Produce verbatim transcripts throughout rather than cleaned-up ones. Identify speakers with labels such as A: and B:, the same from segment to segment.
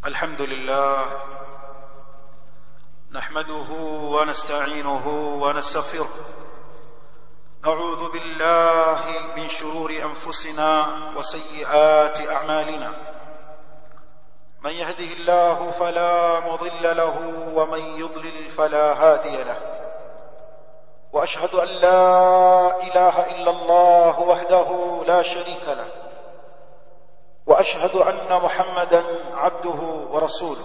A: الحمد لله نحمده ونستعينه ونستغفره نعوذ بالله من شرور أنفسنا وسيئات أعمالنا من يهده الله فلا مضل له ومن يضلل فلا هادي له وأشهد أن لا إله إلا الله وحده لا شريك له وأشهد أن محمدا عبده ورسوله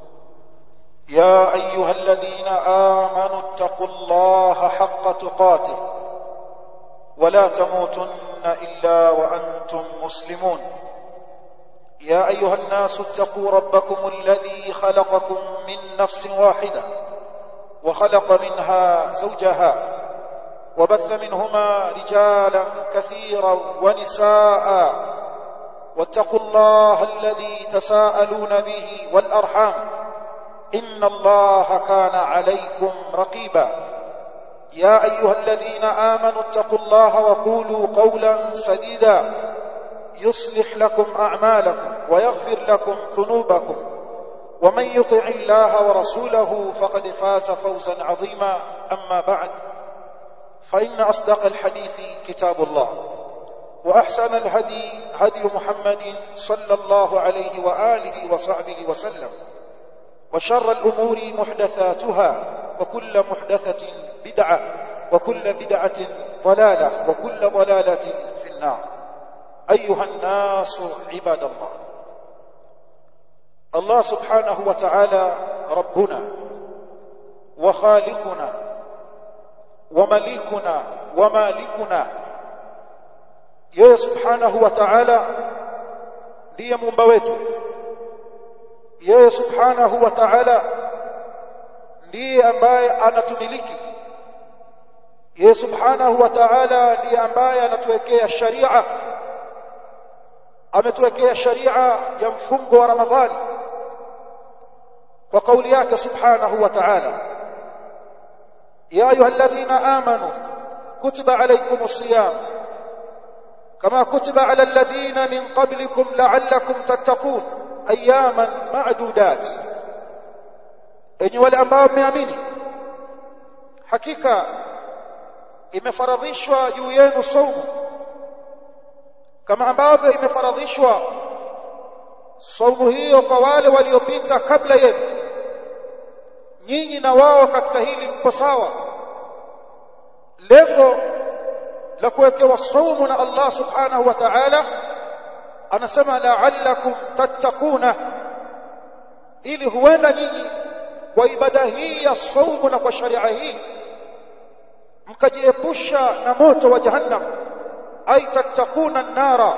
A: يا أيها الذين آمنوا اتقوا الله حق تقاته ولا تموتن إلا وأنتم مسلمون يا أيها الناس اتقوا ربكم الذي خلقكم من نفس واحدة وخلق منها زوجها وبث منهما رجالا كثيرا ونساء واتقوا الله الذي تساءلون به والأرحام إن الله كان عليكم رقيبا يا أيها الذين آمنوا اتقوا الله وقولوا قولا سديدا يصلح لكم أعمالكم ويغفر لكم ذنوبكم ومن يطع الله ورسوله فقد فاز فوزا عظيما أما بعد فإن أصدق الحديث كتاب الله وأحسن الهدي هدي محمد صلى الله عليه وآله وصحبه وسلم وشر الأمور محدثاتها وكل محدثة بدعة وكل بدعة ضلالة وكل ضلالة في النار أيها الناس عباد الله الله سبحانه وتعالى ربنا وخالقنا ومليكنا ومالكنا yeye subhanahu wa ta'ala ndiye muumba wetu yeye subhanahu wa ta'ala ndiye ambaye anatumiliki yeye subhanahu wa ta'ala ndiye ambaye anatuwekea sharia ametuwekea sharia ya mfungo wa Ramadhani kwa kauli yake subhanahu wa ta'ala ya ayyuhalladhina amanu kutiba alaykumus siyam كما كتب على الذين من قبلكم لعلكم تتقون اياما معدودات enyi wale ambao mmeamini hakika imefaradhishwa juu yenu saumu kama ambavyo imefaradhishwa saumu hiyo kwa wale waliopita kabla yenu nyinyi na wao katika hili mpo sawa lengo la kuwekewa saumu na Allah subhanahu wa ta'ala anasema la'allakum tattaquna ili huenda nyinyi kwa ibada hii ya saumu na kwa sharia hii mkajiepusha na moto wa jahannam ay tattaquna an-nara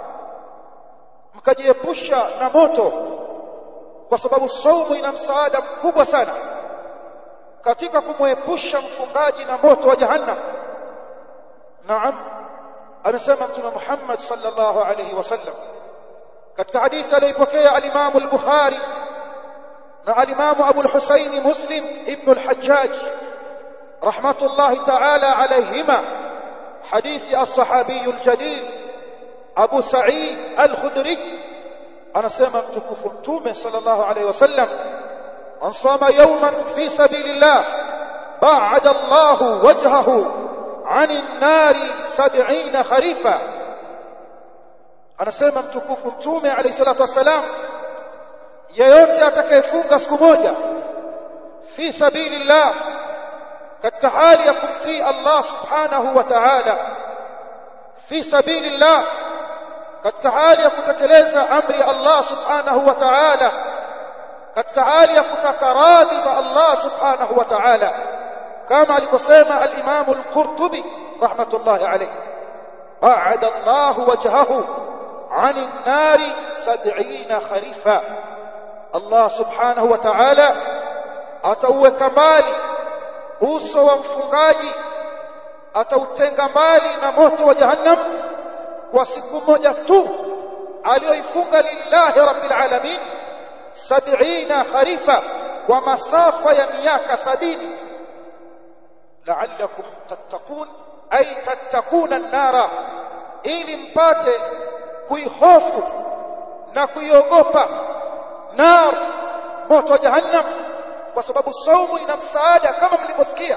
A: mkajiepusha na moto kwa sababu saumu ina msaada mkubwa sana katika kumwepusha mfungaji na moto wa jahannam نعم amesema mtume Muhammad sallallahu alayhi wasallam katika hadithi aliyopokea al-Imam al-Bukhari na al-Imam Abu al-Husayn Muslim ibn al-Hajjaj rahmatullahi ta'ala alayhima hadithi as-sahabi al-jalil Abu Sa'id al-Khudri anasema mtukufu mtume sallallahu alayhi wasallam man sama yawman fi sabilillah ba'ada Allahu wajhahu عن النار سبعين خريفا anasema mtukufu mtume alayhi salatu wasalam yeyote atakayefunga siku moja fi sabilillah katika hali ya kumtii Allah subhanahu wa ta'ala fi sabilillah katika hali ya kutekeleza amri ya Allah subhanahu wa ta'ala katika hali ya kutaka radhi za Allah subhanahu wa ta'ala كما alivyosema al-Imam al-Qurtubi rahmatullahi alayhi ba'ada Allah wajhahu 'ani an-nari sab'ina kharifa Allah subhanahu wa ta'ala atauweka mbali uso wa mfungaji atautenga mbali na moto wa jahannam kwa siku moja tu aliyoifunga lillahi rabbil alamin sab'ina kharifa kwa masafa ya miaka sabini la'allakum tattaqun ay tattaquna an-nara ili mpate kuihofu na kuiogopa nar moto wa jahannam kwa sababu saumu ina msaada kama mlivyosikia.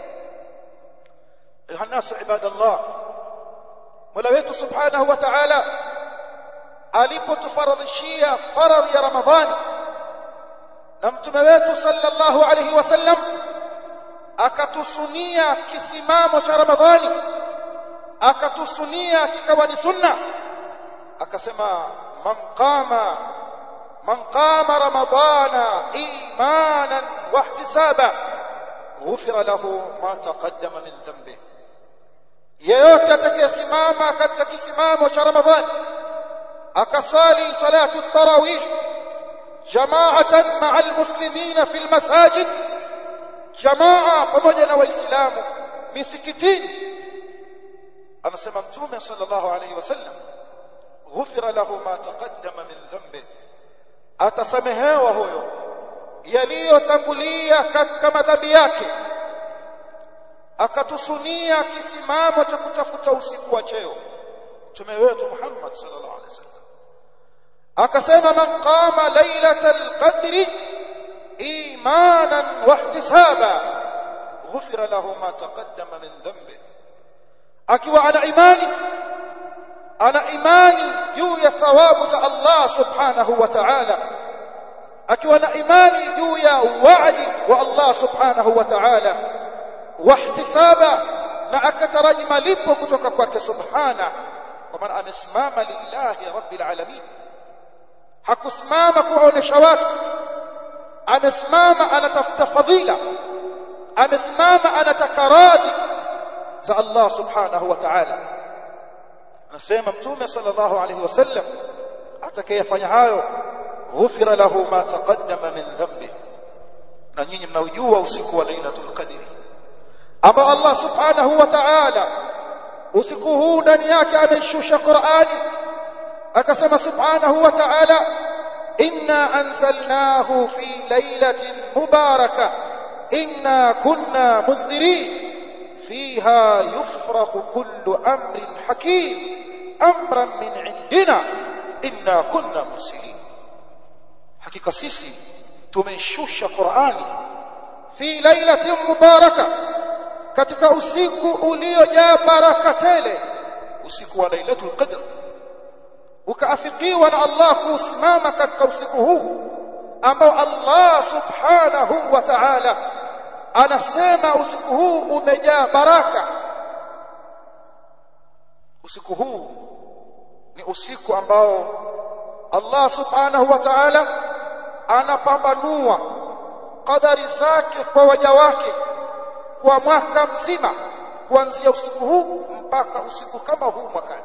A: Ayuhannasu ibadallah, Mola wetu subhanahu wa ta'ala alipotufaradhishia faradhi ya Ramadhani na mtume wetu sallallahu alayhi wasallam akatusunia kisimamo cha Ramadhani, akatusunia kikawa ni sunna, akasema man qama man qama ramadana imanan wa ihtisaba ghufira lahu ma taqaddama min dhanbi, yeyote atakayesimama katika kisimamo cha Ramadhani akasali salatu tarawih jamaatan ma'a almuslimina fil masajid, jamaa pamoja na waislamu misikitini, anasema mtume sallallahu alayhi wasallam ghufira lahu ma taqaddama min dhanbi, atasamehewa huyo yaliyotangulia katika madhambi yake. Akatusunia kisimamo cha kutafuta usiku wa cheo mtume wetu Muhammad sallallahu alaihi wasallam, akasema man qama lailatal qadri imanan wa ihtisaba ghufira lahu ma taqaddama min dhanbi, akiwa ana imani ana imani juu ya thawabu za Allah subhanahu wa ta'ala, akiwa na imani juu ya wa'di wa Allah subhanahu wa ta'ala, wa ihtisaba, na akataraji malipo kutoka kwake subhana, kwa maana amesimama lillahi rabbil alamin, hakusimama kuonesha watu, amesimama anatafuta fadhila, amesimama anataka radhi za Allah subhanahu wa ta'ala. Anasema mtume sallallahu alayhi wasallam atakayefanya hayo ghufira lahu ma taqaddama min dhanbi. Na nyinyi mnaujua usiku wa lailatul qadri ambao Allah subhanahu wa ta'ala usiku huu ndani yake ameshusha Qur'ani, akasema subhanahu wa ta'ala inna anzalnahu fi lailatin mubarakah inna kunna mundhirin fiha yufraqu kullu amrin hakim amran min indina inna kunna mursilin, hakika sisi tumeshusha Qur'ani fi lailatin mubarakah, katika usiku uliojaa baraka tele, usiku wa lailatul qadr, ukaafikiwa na Allah kusimama katika usiku huu ambao Allah subhanahu wa ta'ala anasema usiku huu umejaa baraka. Usiku huu ni usiku ambao Allah subhanahu wa ta'ala anapambanua qadari zake kwa waja wake kwa mwaka mzima, kuanzia usiku huu mpaka usiku kama huu mwakani.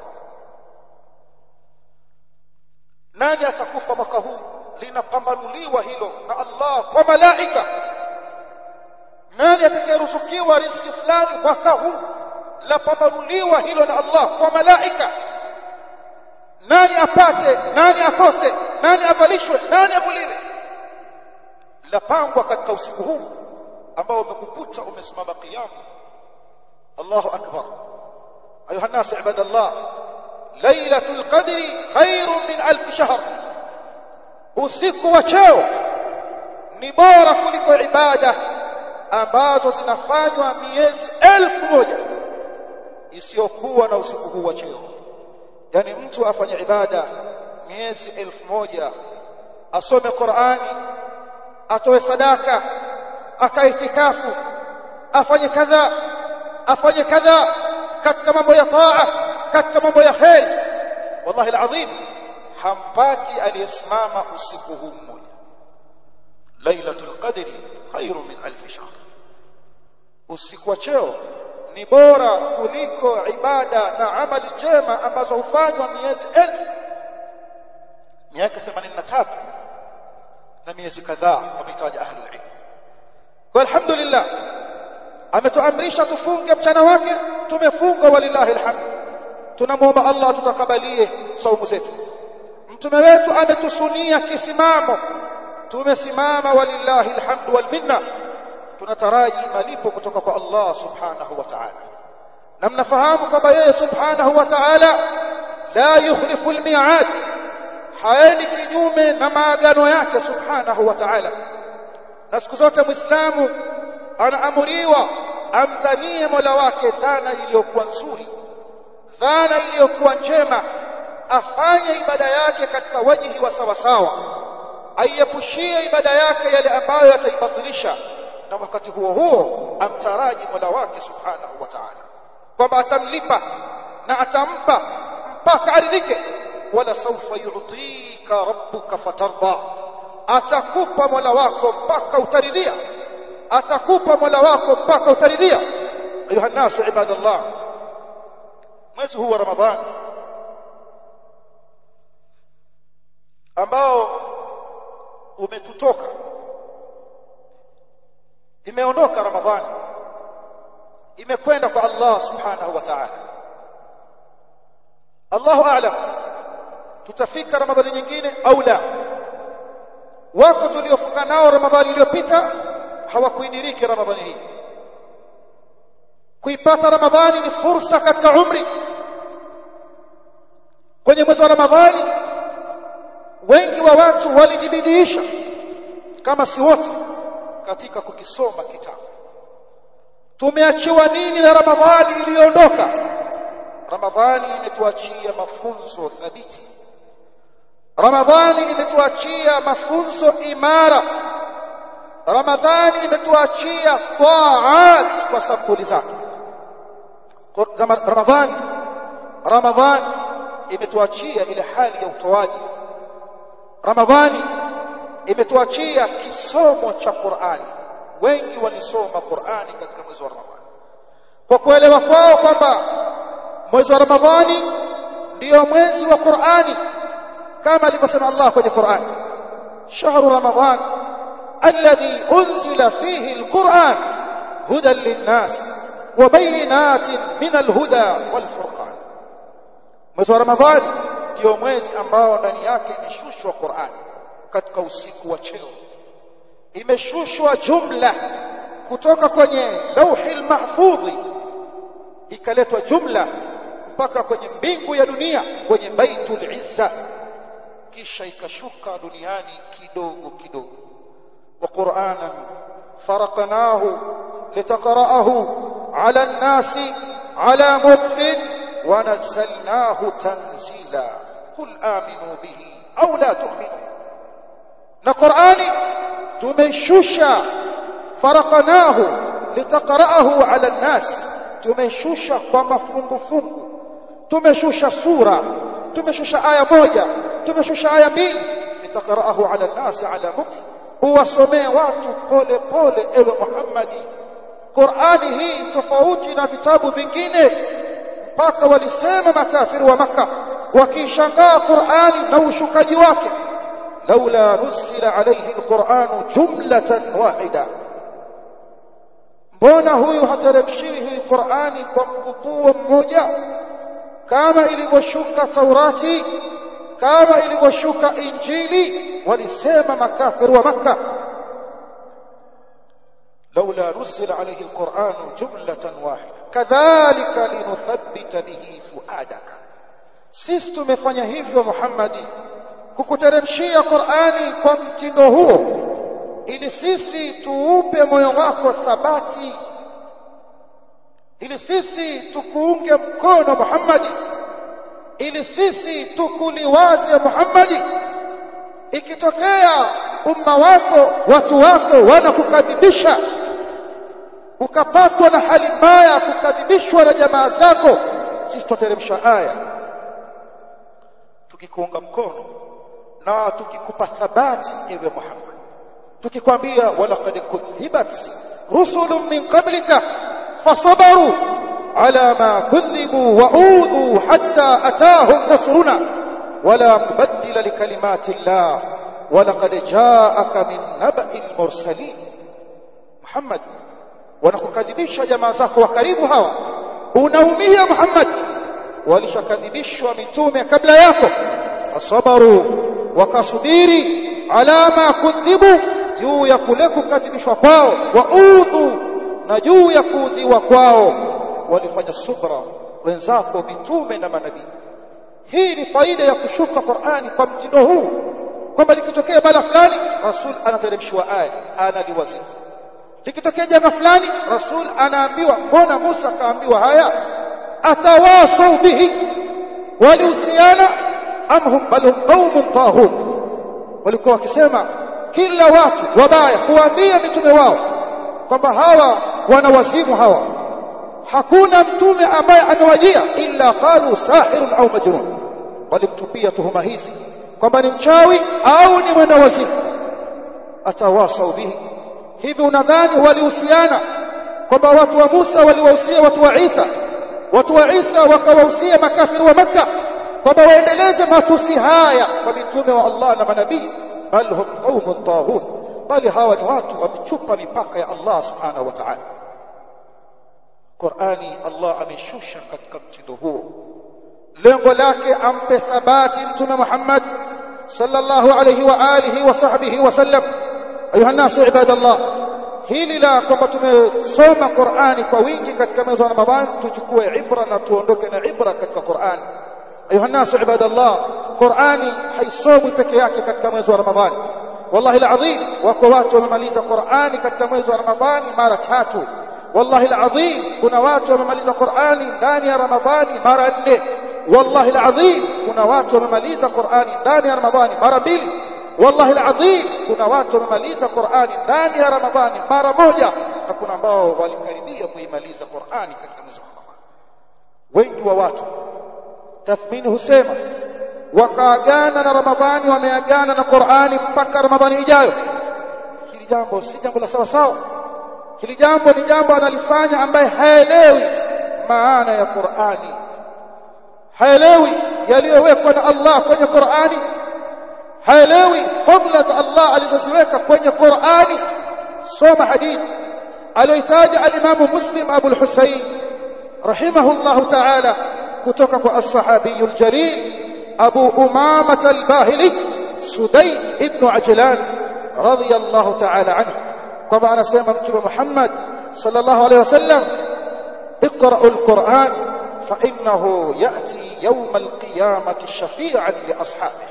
A: Nani atakufa mwaka huu linapambanuliwa hilo na Allah kwa malaika. Nani atakayeruzukiwa riziki fulani mwaka huu lapambanuliwa hilo na Allah kwa malaika. Nani apate, nani akose, nani avalishwe, nani avuliwe, lapangwa katika usiku huu ambao umekukuta umesimama qiyam. Allahu akbar. ayuha nas ibadallah, lailatul qadri khairun min alf shahr, usiku wa cheo ni bora kuliko ibada ambazo zinafanywa miezi elfu moja isiyokuwa na usiku huu wa cheo. Yani mtu afanye ibada miezi elfu moja, asome Qur'ani, atoe sadaka, akaitikafu, afanye kadha afanye kadha katika mambo ya taa, katika mambo ya khair, wallahi alazim hampati aliyesimama usiku huu mmoja. Lailatul qadri khairun min alf shahr, usiku wa cheo ni bora kuliko ibada na amali njema ambazo hufanywa miezi elfu, miaka themanini na tatu na miezi kadhaa, wametaja ahli ilm. Kwa alhamdulillah ametuamrisha tufunge mchana wake, tumefunga walillahi alhamd. Tunamuomba Allah tutakabalie saumu zetu. Mtume wetu ametusunia kisimamo, tumesimama walillahi alhamd wal minna. Tunataraji malipo kutoka kwa Allah subhanahu wa ta'ala, na mnafahamu kwamba yeye subhanahu wa ta'ala la yukhlifu almi'ad, haendi kinyume na maagano yake subhanahu wa ta'ala. Na siku zote Muislamu anaamuriwa amdhanie Mola wake dhana iliyokuwa nzuri, dhana iliyokuwa njema, afanye ibada yake katika wajihi wa sawa sawa, aiepushie ibada yake yale ambayo yataibatilisha, na wakati huo huo amtaraji Mola wake subhanahu wa ta'ala kwamba atamlipa na atampa mpaka aridhike. Wala sawfa yu'tika rabbuka fatarda, atakupa Mola wako mpaka utaridhia, atakupa Mola wako mpaka utaridhia. Ayuha nasu ibadallah, mwezi huu wa Ramadhani ambao umetutoka, imeondoka Ramadhani, imekwenda kwa Allah subhanahu wa ta'ala. Allahu a'lam tutafika Ramadhani nyingine au la. Wako tuliofunga nao Ramadhani iliyopita hawakuidiriki Ramadhani hii. Kuipata Ramadhani ni fursa katika umri. Kwenye mwezi wa Ramadhani wengi wa watu walijibidiisha kama si wote katika kukisoma kitabu. Tumeachiwa nini na Ramadhani iliyoondoka? Ramadhani imetuachia mafunzo thabiti. Ramadhani imetuachia mafunzo imara. Ramadhani imetuachia taat kwa sampuli zake. Ramadhani Ramadhani imetuachia ile hali ya utoaji. Ramadhani imetuachia kisomo cha Qur'ani. Wengi walisoma Qur'ani katika mwezi wa Ramadhani kwa kuelewa kwao kwamba mwezi wa Ramadhani ndio mwezi wa Qur'ani, kama alivyosema Allah kwenye Qur'ani, shahru Ramadhan alladhi unzila fihi alquran hudan linnas wa bayinatin min alhuda walfurqan. Mwezi wa Ramadhani ndio mwezi ambao ndani yake imeshushwa Qur'ani katika usiku wa cheo, imeshushwa jumla kutoka kwenye lauhil mahfudhi, ikaletwa jumla mpaka kwenye mbingu ya dunia, kwenye baitul izza, kisha ikashuka duniani kidogo kidogo. Wa Qur'anan faraqnahu litaqra'ahu 'ala an-nasi 'ala mukthin wa nazzalnahu tanzila qul aminu bihi aw la tu'minu. Na Qur'ani tumeshusha, faraqnahu litaqra'ahu 'ala an-nas, tumeshusha kwa mafungu fungu, tumeshusha sura, tumeshusha aya moja, tumeshusha aya mbili, litaqra'ahu 'ala an-nas 'ala mukth, uwasomee watu pole pole ewe Muhammadi. Qur'ani hii tofauti na vitabu vingine, mpaka walisema makafiri wa Makkah wakishangaa Qur'ani na ushukaji wake, laula nusila alayhi alqur'anu jumlatan wahida, mbona huyu hateremshiwi hii Qur'ani kwa mkupuo mmoja kama ilivyoshuka Taurati, kama ilivyoshuka Injili? Walisema makafiri wa Makkah, laula nusila alayhi alqur'anu jumlatan wahida kadhalika linuthabbita bihi fuadaka. Sisi tumefanya hivyo Muhammadi, kukuteremshia Qur'ani kwa mtindo huo, ili sisi tuupe moyo wako thabati, ili sisi tukuunge mkono Muhammadi, ili sisi tukuliwaze Muhammadi. Ikitokea umma wako, watu wako wanakukadhibisha, ukapatwa na hali mbaya, kukadhibishwa na jamaa zako, sisi tuteremsha aya tukikuunga mkono na tukikupa thabati ewe Muhammad, tukikwambia walaqad kudhibat rusulun min qablika fasabaru ala ma kudhibu wa udhu hatta atahum nasruna wala mubaddila likalimati llah walaqad jaaka min naba'il mursalin. Muhammad, wanakukadhibisha jamaa zako wa karibu hawa, unaumia Muhammad, walishakadhibishwa mitume kabla yako, fasabaru, wakasubiri, ala ma kudhibu, juu ya kule kukadhibishwa kwao, wa udhu, na juu ya kuudhiwa kwao walifanya subra wenzako mitume na manabii. hii ni faida ya kushuka Qur'ani kwa mtindo huu, kwamba likitokea bala fulani Rasul anateremshwa aya analiwazia, likitokea janga fulani Rasul anaambiwa mbona Musa kaambiwa haya, atawasau bihi, walihusiana amhum balhum qaumun tahun, walikuwa wakisema kila watu wabaya kuambia mitume wao kwamba hawa wana wazimu hawa, hakuna mtume ambaye amewajia illa qalu sahirun au majnun, walimtupia tuhuma hizi kwamba ni mchawi au ni mwenda wazimu. Atawasau bihi, hivi unadhani walihusiana kwamba watu wa Musa waliwahusia watu wa Isa, watu wa Isa wakawahusia makafiri wa Makka kwamba waendeleze matusi haya kwa mitume wa Allah na manabii? Bal hum qaumun taghun, bali hawa ni watu wamechupa mipaka ya Allah subhanahu wa ta'ala. Qur'ani Allah ameshusha katika mtindo huo, lengo lake ampe thabati mtume Muhammad sallallahu alayhi wa alihi wa sahbihi wasallam. Ayuha nasu ibadallah, hili la kwamba tumesoma Qur'ani kwa wingi katika mwezi wa Ramadhani, tuchukue ibra na tuondoke na ibra katika Qur'ani. Ayuha nasu ibadallah, Qur'ani haisomwi peke yake katika mwezi wa Ramadhani. Wallahi alazim, wako watu wamemaliza Qur'ani katika mwezi wa Ramadhani mara tatu. Wallahi alazim, kuna watu wamemaliza Qur'ani ndani ya Ramadhani mara nne. Wallahi alazim, kuna watu wamemaliza Qur'ani ndani ya Ramadhani mara mbili. Wallahi alazim, kuna watu wamemaliza Qur'ani ndani ya Ramadhani mara moja, na kuna ambao walikaribia kuimaliza Qur'ani katika mwezi wa Ramadhani. Wengi wa watu, tathmini husema, wakaagana na Ramadhani, wameagana na Qur'ani mpaka Ramadhani ijayo. Hili jambo si jambo la sawa sawa. Hili jambo ni jambo analifanya ambaye haelewi maana ya Qur'ani, haelewi yaliyowekwa na Allah kwenye Qur'ani, haelewi fadhila za Allah alizoziweka kwenye Qur'ani. Soma hadithi aliyotaja al-Imam Muslim Abu al-Husayn rahimahullahu ta'ala kutoka kwa as-sahabi al-jalil Abu Umamah al-Bahili Sudai ibn Ajlan radiyallahu ta'ala anhu, kwamba anasema Mtume Muhammad sallallahu alayhi wasallam, اقرأوا القرآن فإنه يأتي يوم القيامة شفيعا لأصحابه.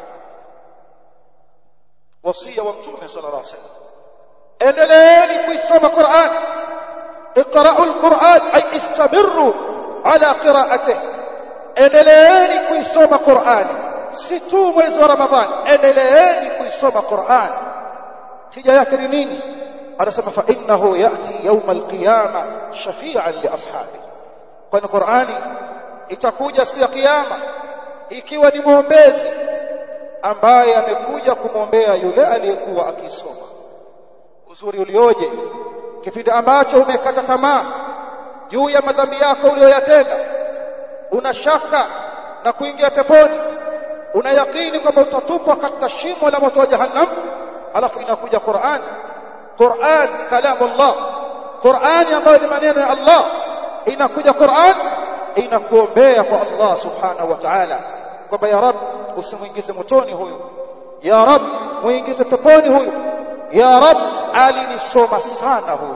A: وصية ومتومة صلى الله عليه وسلم، endeleeni kuisoma Qur'an. اقرأوا القرآن أي استمروا على قراءته, endeleeni kuisoma Qur'an, si tu mwezi wa Ramadhani, endeleeni kuisoma Qur'an. Tija yake ni nini? Anasema fa innahu yati yawm alqiyama shafi'an li ashabi, kwani Qur'ani itakuja siku ya kiyama ikiwa ni muombezi ambaye amekuja kumwombea yule aliyekuwa akisoma. Uzuri ulioje kipindi ambacho umekata tamaa juu ya madhambi yako uliyoyatenda, una shaka na kuingia peponi, una yakini kwamba utatupwa katika shimo la moto wa jahannam, alafu inakuja Qur'an. Qur'an kalamullah, Qur'an ambayo ni maneno ya Allah, inakuja Qur'an inakuombea kwa Allah subhanahu wa ta'ala kwamba ya Rabb, usimuingize motoni huyu, ya Rabb muingize peponi huyu, ya Rabb alinisoma sana huyu.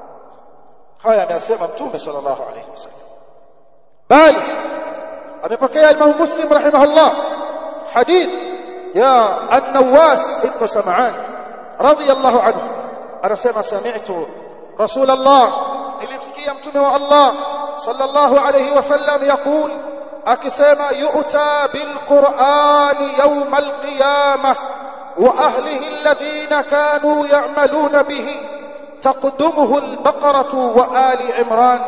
A: Haya anasema Mtume sallallahu alayhi wasallam. Bali amepokea Imam Muslim rahimahullah hadith ya An-Nawas ibn Sam'an radiyallahu anhu, anasema sami'tu Rasulullah, nilimsikia Mtume wa Allah sallallahu alayhi wasallam yaqul, akisema yu'ta bil Qur'ani yawm al-qiyamah wa ahlihi alladhina kanu ya'maluna bihi taqdumuhu al-baqaratu wa ali Imran.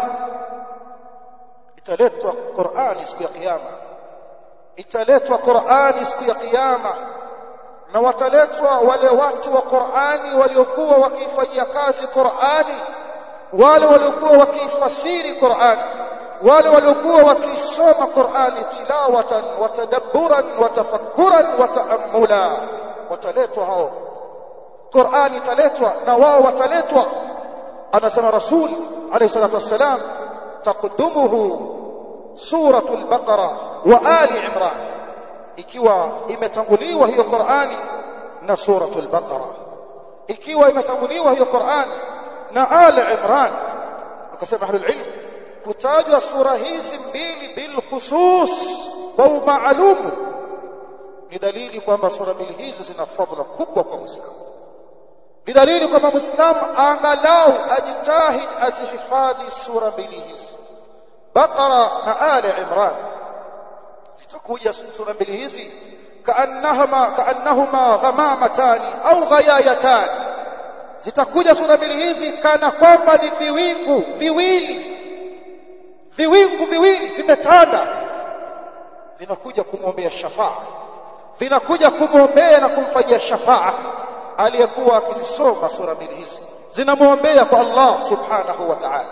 A: Italetwa Qur'ani siku ya kiyama, italetwa Qur'ani siku ya kiyama, na wataletwa wale watu wa Qur'ani waliokuwa wakifanyia kazi Qur'ani, wale waliokuwa wakifasiri Qur'ani, wale waliokuwa wakisoma Qur'ani tilawatan wa tadabburan wa tafakkuran wa ta'ammula. Wataletwa hao, Qur'ani italetwa na wao wataletwa. Anasema Rasul alayhi salatu wassalam, taqdumuhu suratul Baqara wa ali Imran, ikiwa imetanguliwa hiyo Qur'ani na suratul Baqara, ikiwa imetanguliwa hiyo Qur'ani na ali Imran. Akasema ahlul ilm, kutajwa sura hizi mbili bil khusus kwa umaalumu ni dalili kwamba sura mbili hizi zina fadhila kubwa kwa Muislamu. Ni dalili kwamba Muislamu angalau ajitahidi azihifadhi sura mbili hizi, Baqara na Ali Imran. Zitakuja sura mbili hizi kaannahuma kaannahuma ghamamatani au ghayayatani. Zitakuja sura mbili hizi kana kwamba ni viwingu viwili, viwingu viwili vimetanda, vinakuja kumwombea shafaa, vinakuja kumwombea na kumfanyia shafaa aliyekuwa akizisoma sura mbili hizi, zinamwombea kwa Allah subhanahu wa ta'ala.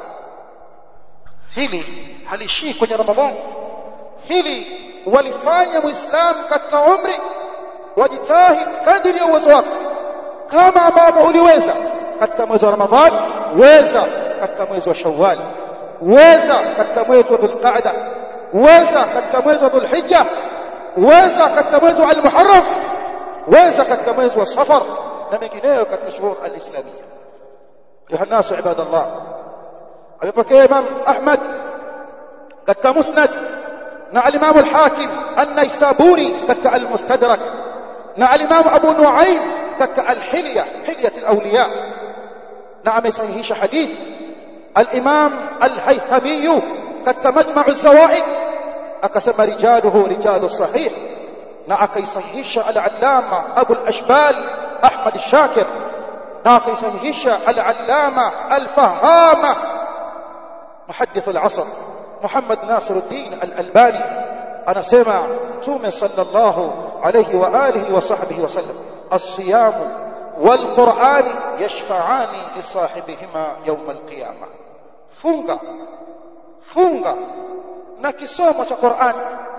A: Hili halishii kwenye Ramadhani, hili walifanya Muislamu katika umri, wajitahidi kadiri ya uwezo wako, kama ambavyo uliweza katika mwezi wa Ramadhani, weza katika mwezi wa Shawwal, weza katika mwezi wa Dhulqa'da, weza katika mwezi wa Dhulhijja, weza katika mwezi wa Al-Muharram, weza katika mwezi wa Safar na mengineyo katika shuhur al-islamiyya. Ayuha nasu ibadallah, amepokea Imam Ahmad katika Musnad na al-Imam al-Hakim an-Naisaburi katika al-Mustadrak na al-Imam Abu Nu'aym katika al-Hilya Hilyat al-Awliya, na amesahihisha hadith al-Imam al-Haythami katika Majma' az-Zawaid akasema rijaluhu rijalu sahih, na akaisahihisha al-Allama Abu al-Ashbal Ahmad al-Shakir, na akaisahihisha al-Allama al-Fahama muhaddith al-asr Muhammad Nasiruddin al-Albani. Anasema Mtume sallallahu alayhi wa alihi wa sahbihi wasallam, as-siyam wal-Qur'an yashfa'ani li sahibihima yawm al-qiyamah. Funga funga na kisomo cha Qur'an,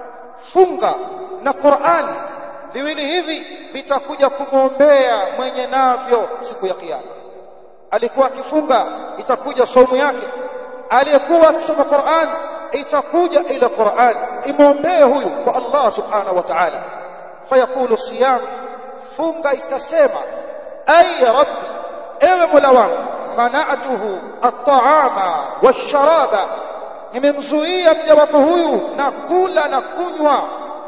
A: funga na Qur'ani, viwili hivi vitakuja kumwombea mwenye navyo siku ya kiyama. Alikuwa akifunga, itakuja saumu yake. Aliyekuwa akisoma Qur'an, itakuja ile Qur'an imwombee huyu kwa Allah subhanahu wa ta'ala. Fayaqulu siyam, funga itasema, ay rabbi, ewe Mola wangu, mana'atuhu at-ta'ama wash-sharaba, nimemzuia mja wako huyu na kula na kunywa,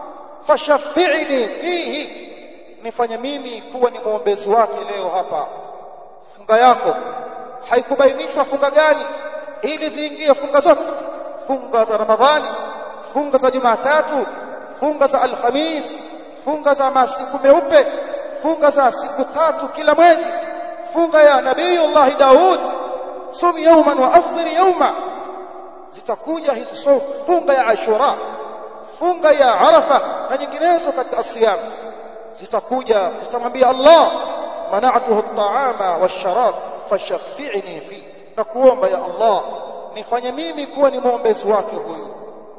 A: fashafi'ni fihi, nifanye mimi kuwa ni muombezi wake leo hapa. Funga yako haikubainishwa funga gani ili ziingie funga zote, funga za Ramadhani, funga za Jumatatu, funga za Alhamis, funga za masiku meupe, funga za siku tatu kila mwezi, funga ya Nabiyullah Daud, sum yawman wa afdhir yawma. Zitakuja hizo somo, funga ya Ashura, funga ya Arafa na nyinginezo katika siyam. Zitakuja zitamwambia Allah, mana'atuhu at-ta'ama wash-sharab fashafi'ni fi, na kuomba ya Allah nifanye mimi kuwa ni muombezi wake huyu.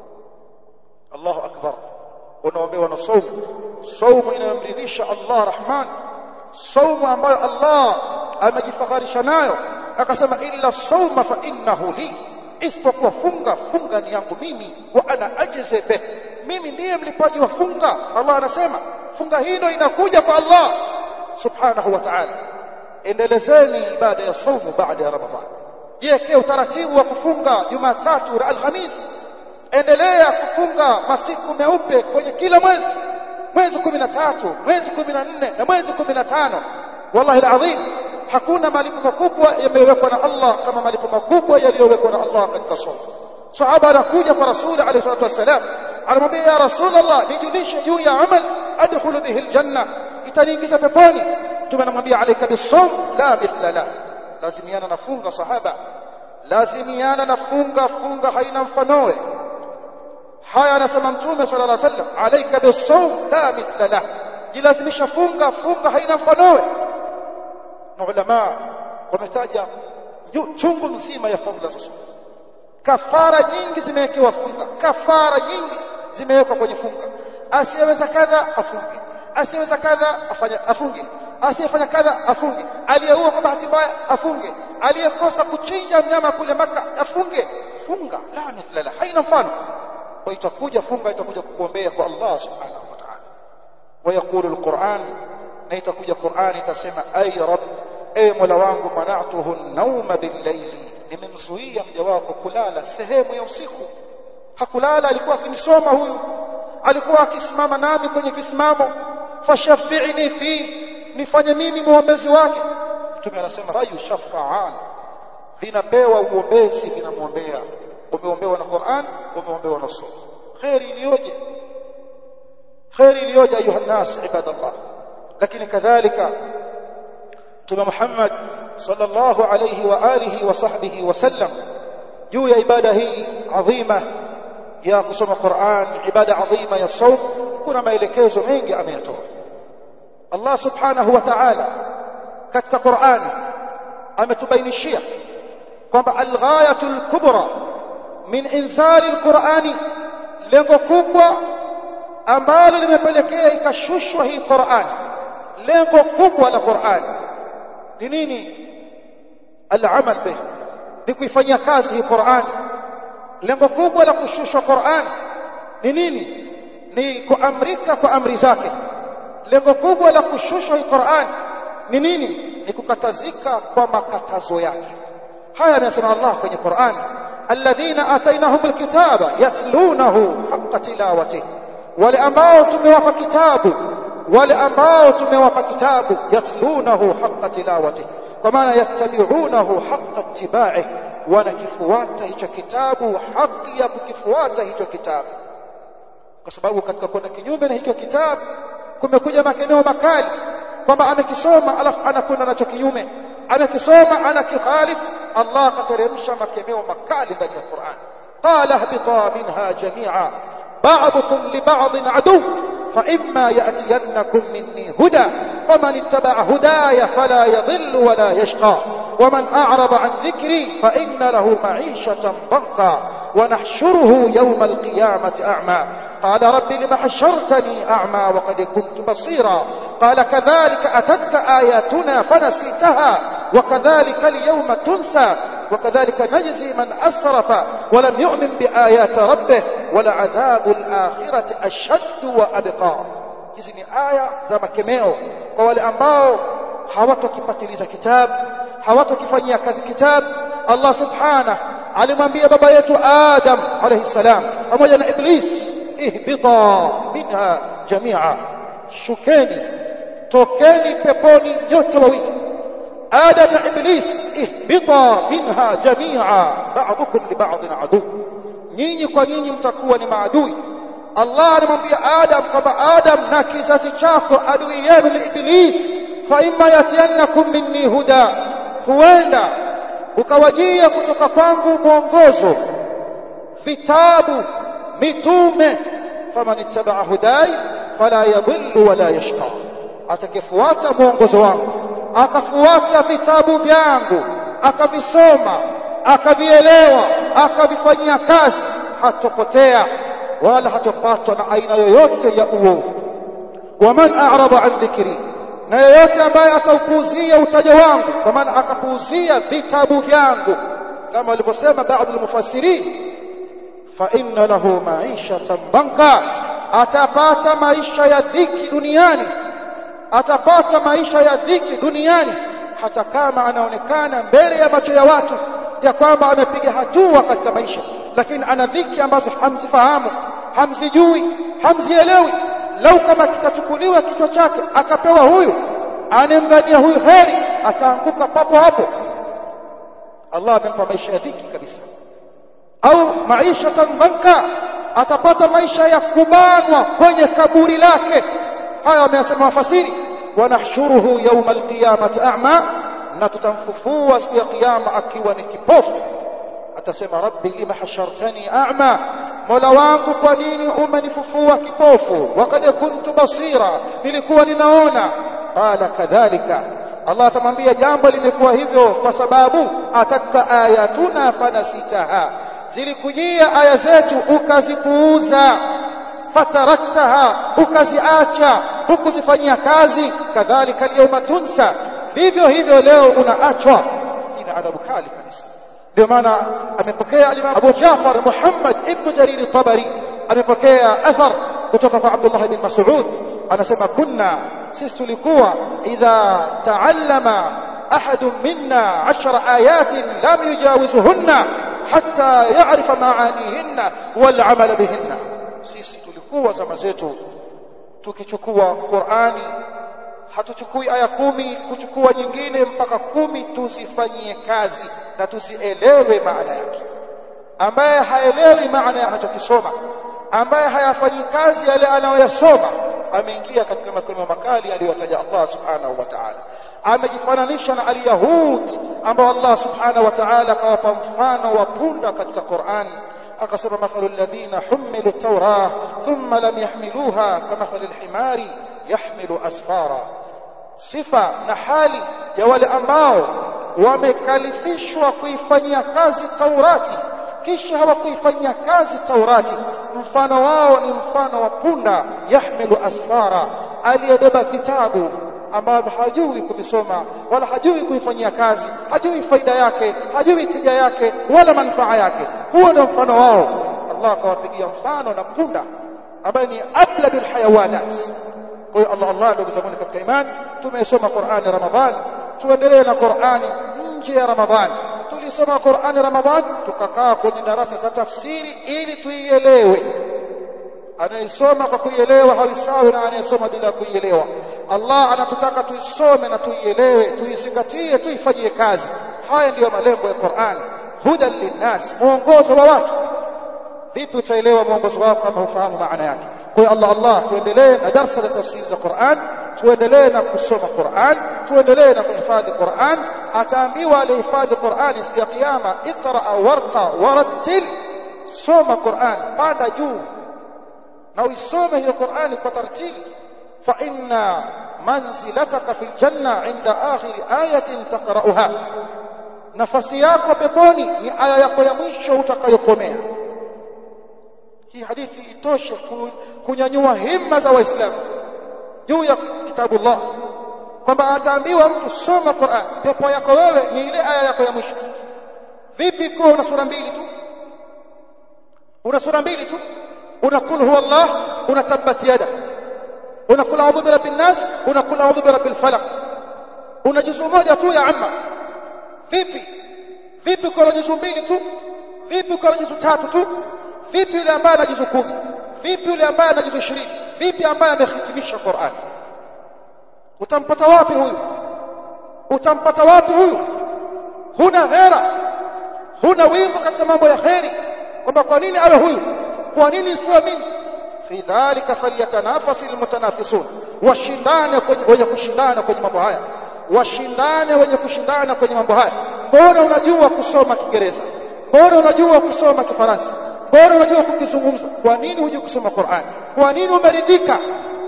A: Allahu akbar. Unaombewa na saumu, saumu inayomridhisha Allah Rahman, saumu ambayo Allah amejifakharisha nayo, akasema illa sawma fa innahu li, isipokuwa funga, funga ni yangu mimi, wa ana ajzi bih, mimi ndiye mlipaji wa funga. Allah anasema funga hii ndio inakuja kwa Allah subhanahu wa ta'ala. Endelezeni ibada ya saumu baada ya Ramadhani. Jiwekee utaratibu wa kufunga Jumatatu na Alhamisi. Endelea kufunga masiku meupe kwenye kila mwezi, mwezi kumi na tatu, mwezi kumi na nne na mwezi kumi na tano. Wallahi alazim, hakuna malipo makubwa yamewekwa na Allah kama malipo makubwa yaliyowekwa na Allah katika saumu. Sahaba anakuja kwa Rasul alayhi salatu wasalam, anamwambia ya Rasulullah, nijulishe juu ya amal adkhulu bihi aljanna, itaniingiza peponi. Mtume anamwambia alayka bisawm la mithla la, lazimiana na funga sahaba, lazimiana na funga, funga haina mfanoe. Haya anasema Mtume sallallahu alayhi wasallam, alayka bisawm la mithla la, jilazimisha funga, funga haina mfanoe. Na ulama wametaja chungu mzima ya fadhila za funga. Kafara nyingi zimewekewa funga, kafara nyingi zimewekwa kwenye funga. Asiyeweza kadha afunge, asiyeweza kadha afanya afunge, asiyefanya kadha afunge, aliyeua kwa bahati mbaya afunge, aliyekosa kuchinja mnyama kule Maka afunge. Funga la mithla la, haina mfano. Kwa itakuja funga, itakuja kukuombea kwa Allah subhanahu wa ta'ala. Wa yaqulu alquran, na itakuja Qur'an itasema, ay rabb, ay mola wangu, mana'tuhu an-nawma bil-layli, nimemzuia mja wako kulala sehemu ya usiku. Hakulala, alikuwa akinisoma huyu, alikuwa akisimama nami kwenye kisimamo, fashafi'ni fi, nifanye mimi muombezi wake. Mtume anasema rayu shafa'an, vinapewa uombezi, vinamuombea. Umeombewa na Qur'an, umeombewa na sunna. Khairi iliyoje, khairi iliyoje ayuha nas ibadallah. Lakini kadhalika Mtume Muhammad sallallahu alayhi wa alihi wa sahbihi wasallam juu ya ibada hii adhima ya kusoma Qur'an, ibada adhima ya saum, kuna maelekezo mengi ameyatoa. Allah subhanahu wa ta'ala katika Qur'an ametubainishia kwamba al-ghayatul kubra min inzali al-Qur'ani, lengo kubwa ambalo limepelekea ikashushwa hii Qur'an, lengo kubwa la Qur'an ni nini? Al-amal bih, ni kuifanyia kazi hii Qur'an. Lengo kubwa la kushushwa Qur'an ni nini? Ni kuamrika kwa amri zake. Lengo kubwa la kushushwa hii Qur'an ni nini? Ni kukatazika kwa makatazo yake. Haya anasema Allah kwenye Qur'an, alladhina atainahumul kitaba yatlunahu haqqa tilawatihi, wale ambao tumewapa kitabu, wale ambao tumewapa kitabu yatlunahu haqqa tilawatihi, kwa maana yattabi'unahu haqqa ittiba'ihi, wanakifuata hicho kitabu haki ya kukifuata hicho kitabu. Kwa sababu katika kwenda kinyume na hicho kitabu kumekuja makemeo makali kwamba amekisoma alafu anakwenda nacho kinyume, amekisoma anakikhalif. Allah akateremsha makemeo makali ndani ya Qur'an. Qala ihbita minha jami'a ba'dukum li ba'din adu fa imma ya'tiyannakum minni huda faman ittaba'a hudaya fala yadhillu wala yashqa ومن أعرض عن ذكري فإن له معيشة ضنكا ونحشره يوم القيامة أعمى قال رب لم حشرتني أعمى وقد كنت بصيرا قال كذلك أتتك آياتنا فنسيتها وكذلك اليوم تنسى وكذلك نجزي من أسرف ولم يؤمن بآيات ربه ولعذاب الآخرة أشد وأبقى. hizi ni aya za makemeo kwa wale ambao hawatokipatiliza kitabu, hawatokifanyia kazi kitabu. Allah subhanahu alimwambia baba yetu Adam alayhi salam pamoja na Iblis, ihbita minha jami'a, shukeni, tokeni peponi nyote wawili. Adam na Iblis, ihbita minha jami'a ba'dukum li ba'din adu, nyinyi kwa nyinyi mtakuwa ni maadui. Allah alimwambia Adam kwamba Adam na kizazi chako adui yenu ni Iblis, fa imma yatiyannakum minni huda, huenda ukawajia kutoka kwangu mwongozo, vitabu, mitume. faman ittaba'a hudai fala yadhillu wala yashqa, atakayefuata mwongozo wangu, akafuata vitabu vyangu, akavisoma, akavielewa, akavifanyia kazi, hatopotea wala hatopatwa na aina yoyote ya uovu. waman a'rada an dhikri, na yeyote ambaye ataupuuzia utaja wangu, kwa maana akapuuzia vitabu vyangu, kama walivyosema baadhi ya mufassirin, fa inna lahu ma'ishatan banka, atapata maisha ya dhiki duniani, atapata maisha ya dhiki duniani, hata kama anaonekana mbele ya macho ya watu ya kwamba amepiga hatua katika maisha, lakini ana dhiki ambazo hamzifahamu, hamzijui, hamzielewi. Lau kama kitachukuliwa kichwa chake akapewa huyu anemdhania huyu heri, ataanguka papo hapo. Allah amempa maisha ya dhiki kabisa. Au maisha tanbanka, atapata maisha ya kubanwa kwenye kaburi lake. Haya wameyasema wafasiri. wanahshuruhu yawma alqiyamati a'ma, na tutamfufua siku ya kiyama akiwa ni kipofu. Atasema rabbi lima hashartani a'ma, mola wangu kwa nini umenifufua kipofu? Wakad kuntu basira, nilikuwa ninaona. Qala kadhalika, Allah atamwambia jambo limekuwa hivyo kwa sababu atatka ayatuna fanasitaha, zilikujia aya zetu ukazipuuza. Fataraktaha, ukaziacha, hukuzifanyia kazi. Kadhalika al-yawma tunsa, vivyo hivyo leo unaachwa. Ina adhabu kali kabisa. Ndio maana amepokea Imam Abu Ja'far Muhammad ibn Jarir al-Tabari, amepokea athar kutoka kwa Abdullah ibn Mas'ud, anasema kunna, sisi tulikuwa idha ta'allama ahadun minna ashara ayatin lam yujawizuhunna hatta ya'rifa ma'anihinna wal 'amala bihinna. sisi tulikuwa zama zetu tukichukua Qur'ani hatuchukui aya kumi kuchukua nyingine mpaka kumi tuzifanyie kazi na tuzielewe maana yake. Ambaye haelewi maana ya anachokisoma, ambaye hayafanyi kazi yale anayoyasoma, ameingia katika makosa makali aliyotaja Allah subhanahu wa ta'ala. Amejifananisha na al-Yahud ambao Allah subhanahu wa ta'ala akawapa mfano wa punda katika Qur'an, akasema mathalu alladhina humilu at-taurah thumma lam yahmiluha kamathali al-himari yahmilu asfara. Sifa na hali ya wale ambao wamekalifishwa kuifanyia kazi Taurati kisha hawakuifanyia kazi Taurati, mfano wao ni mfano wa punda yahmilu asfara, aliyebeba vitabu ambavyo hajui kuvisoma wala hajui kuifanyia kazi, hajui faida yake, hajui tija yake wala manufaa yake. Huo ndio mfano wao. Allah akawapigia mfano na punda ambaye ni abladul hayawanat. Kwa hiyo Allah Allah ndugu zangu katika imani, tumesoma Qur'ani Ramadhani, tuendelee na Qur'ani nje ya Ramadhani. Tulisoma Qur'ani Ramadhani, tukakaa kwenye darasa za tafsiri ili tuielewe. Anayesoma kwa kuielewa hawisawi na anayesoma bila kuielewa. Allah anatutaka tuisome na tuielewe, tuizingatie, tuifanyie kazi. Haya ndiyo malengo ya Qur'an, hudan linnas, mwongozo wa watu. Vipi utaelewa mwongozo wako kama hufahamu maana yake? Kwa hiyo Allah Allah, tuendelee na darasa la tafsiri za Qur'an, tuendelee na kusoma Qur'an, tuendelee na kuhifadhi Qur'an. Ataambiwa alihifadhi Qur'an siku ya kiyama, iqra warqa warattil, soma Qur'an, panda juu na uisome hiyo Qur'an kwa tartili. Fa inna manzilataka fil janna inda akhir ayatin taqra'uha, nafasi yako peponi ni aya yako ya mwisho utakayokomea. Hii hadithi itoshe kunyanyua himma za Waislamu juu ya kitabullah, kwamba ataambiwa mtu soma Qur'an, pepo yako wewe ni ile aya yako ya mwisho. Vipi kwa una sura mbili tu, una sura mbili tu, unakul huwa Allah, una tabbat yada, unakul a'udhu bi rabbin nas, unakul a'udhu bi rabbil falaq, una juzu moja tu ya amma. Vipi vipi kwa juzu mbili tu, vipi kwa juzu tatu tu, vipi yule ambaye ana juzu kumi, vipi yule ambaye ana juzu ishirini, vipi ambaye amehitimisha Qur'an? Utampata wapi huyu? Utampata wapi huyu? Huna ghera, huna wivu katika mambo ya khairi, kwamba kwa nini awe huyu, kwa nini sio mimi? Fi dhalika falyatanafasil mutanafisun, washindane wenye kushindana kwenye mambo haya, washindane wenye kushindana kwenye mambo haya. Mbona unajua kusoma Kiingereza? Mbona unajua kusoma Kifaransa? Mbona unajua kukizungumza? Kwa nini hujui kusoma Qur'an? Kwa nini umeridhika?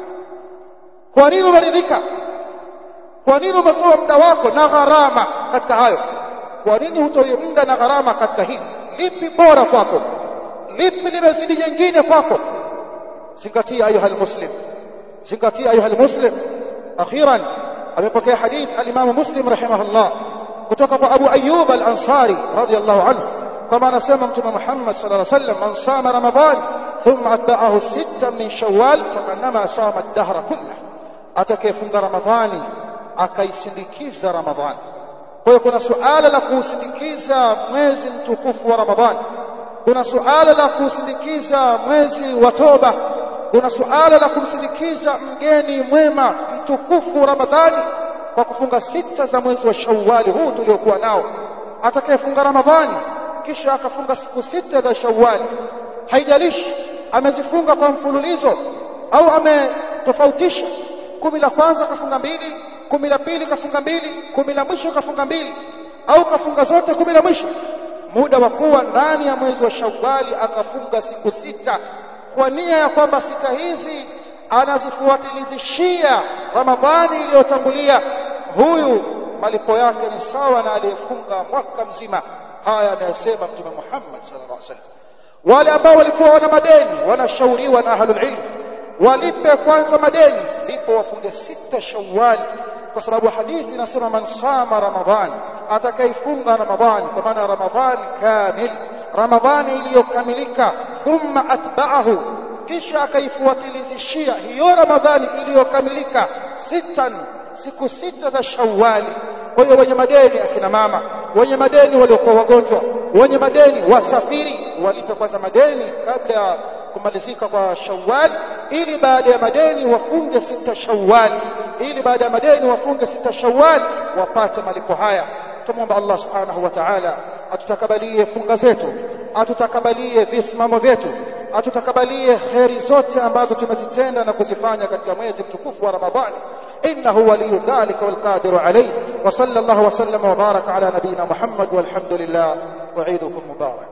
A: Kwa nini umeridhika? Kwa nini umetoa muda wako na gharama katika hayo? Kwa nini hutoi muda na gharama katika hili? Lipi bora kwako? Lipi limezidi jingine kwako? Zingatia ayuha muslim, zingatia ayuha muslim. Akhiran amepokea hadith al-Imam Muslim rahimahullah kutoka kwa Abu Ayyub al-Ansari radiyallahu anhu, kama anasema Mtume Muhammad sallallahu alaihi wasallam, man sama Ramadhan thumma atba'ahu sittan min Shawwal fakannama sama ad-dahra kullah, atakayefunga Ramadhani akaisindikiza Ramadhani. Kwa hiyo kuna suala la kusindikiza mwezi mtukufu wa Ramadhani, kuna suala la kusindikiza mwezi wa toba, kuna suala la kumsindikiza mgeni mwema mtukufu Ramadhani kwa kufunga sita za mwezi wa Shawwal huu tuliokuwa nao. Atakayefunga Ramadhani kisha akafunga siku sita za Shawwal, haijalishi amezifunga kwa mfululizo au ametofautisha, kumi la kwanza kafunga mbili, kumi la pili kafunga mbili, kumi la mwisho kafunga mbili, au kafunga zote kumi la mwisho, muda wa kuwa ndani ya mwezi wa Shawwal akafunga siku sita kwa nia ya kwamba sita hizi anazifuatilizishia Ramadhani iliyotangulia, huyu malipo yake ni sawa na aliyefunga mwaka mzima. Haya anayosema Mtume Muhammad sallallahu alaihi wasallam. Wale ambao walikuwa wana madeni wanashauriwa na ahlul ilm walipe kwanza madeni ndipo wafunge sita Shawwal, kwa sababu hadithi inasema man sama Ramadhan, atakayefunga Ramadhani, kwa maana Ramadhani kamil, Ramadhani iliyokamilika, thumma atba'ahu, kisha akaifuatilizishia hiyo Ramadhani iliyokamilika sitan, siku sita za Shawwal. Kwa hiyo wenye madeni akina mama, wenye madeni waliokuwa wagonjwa, wenye madeni wasafiri, walipe kwanza madeni kabla ya kumalizika kwa Shawwal, ili baada ya madeni wafunge sita Shawwal, ili baada ya madeni wafunge sita Shawwal wapate malipo haya. Tumomba Allah subhanahu wa ta'ala atutakabalie funga zetu, atutakabalie visimamo vyetu, atutakabalie kheri zote ambazo tumezitenda na kuzifanya katika mwezi mtukufu wa Ramadhani. innahu waliyyu dhalika wal qadiru alayhi. Wa sallallahu wa sallama wa baraka ala nabiyyina Muhammad walhamdulillah wa 'idukum mubarak.